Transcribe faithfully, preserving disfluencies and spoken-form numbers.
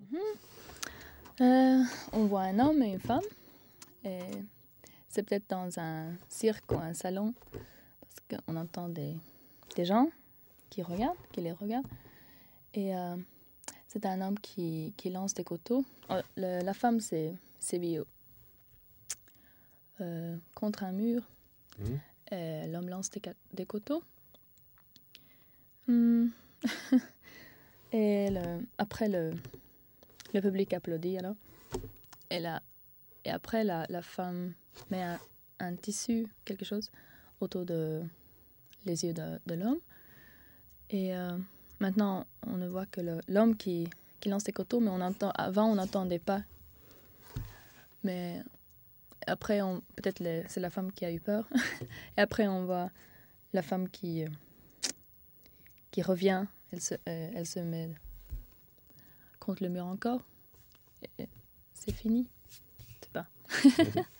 Euh, on voit un homme et une femme. Et c'est peut-être dans un cirque ou un salon, parce qu'on entend des, des gens qui regardent, qui les regardent. Et euh, c'est un homme qui, qui lance des couteaux. Oh, le, la femme s'est mis euh, contre un mur. Mmh. Et l'homme lance des, des couteaux. Mm. Et le, après, le, le public applaudit alors. Et, la, et après, la, la femme met un, un tissu, quelque chose, autour de les yeux de, de l'homme. Et euh, maintenant, on ne voit que le, l'homme qui, qui lance des couteaux, mais on entend, avant, on n'entendait pas. Mais après, on, peut-être les, c'est la femme qui a eu peur. Et après, on voit la femme qui, euh, qui revient. Elle se, euh, elle se met contre le mur encore. Et c'est fini. Je sais pas.